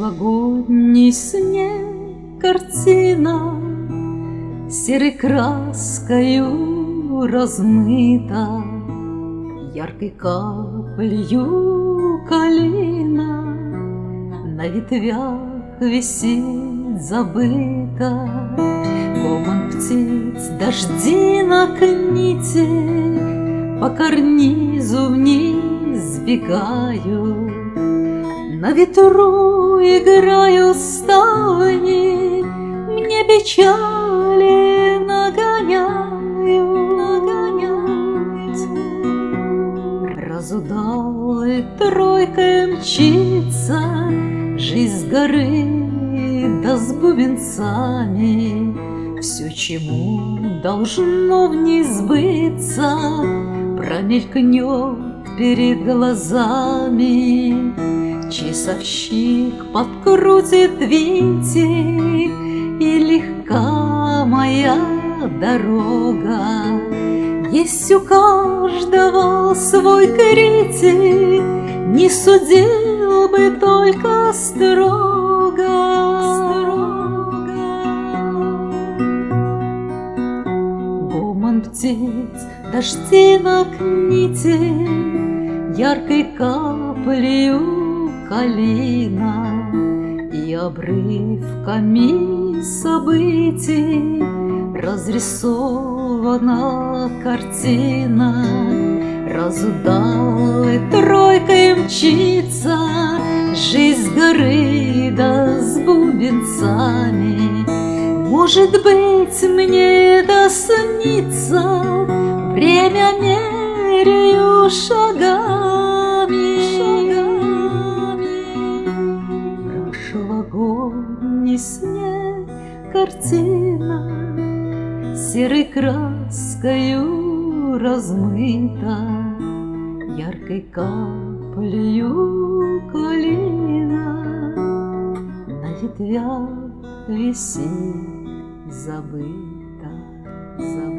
Прошлогодний снег, картина серой краскою размыта, яркой каплею калина на ветвях висит забыта. Гомон птиц, дождинок нити по карнизу вниз сбегают. На ветру играю ставни, мне печали нагоняют. Разудалой тройкой мчится жизнь с горы, да с бубенцами. Все, чему должно в ней сбыться, промелькнет перед глазами. Часовщик подкрутит винтик, и легка моя дорога. Есть у каждого свой критик, не судил бы только строго. Гомон птиц, дождинок нити, яркой каплею калина и обрывками событий разрисована картина. Разудалой тройкой мчится жизнь с горы, да с бубенцами. Может быть, мне это снится, время меряю шагами. Прошлогодний снег, картина серой краскою размыта, яркой каплею калина на ветвях висит забыта.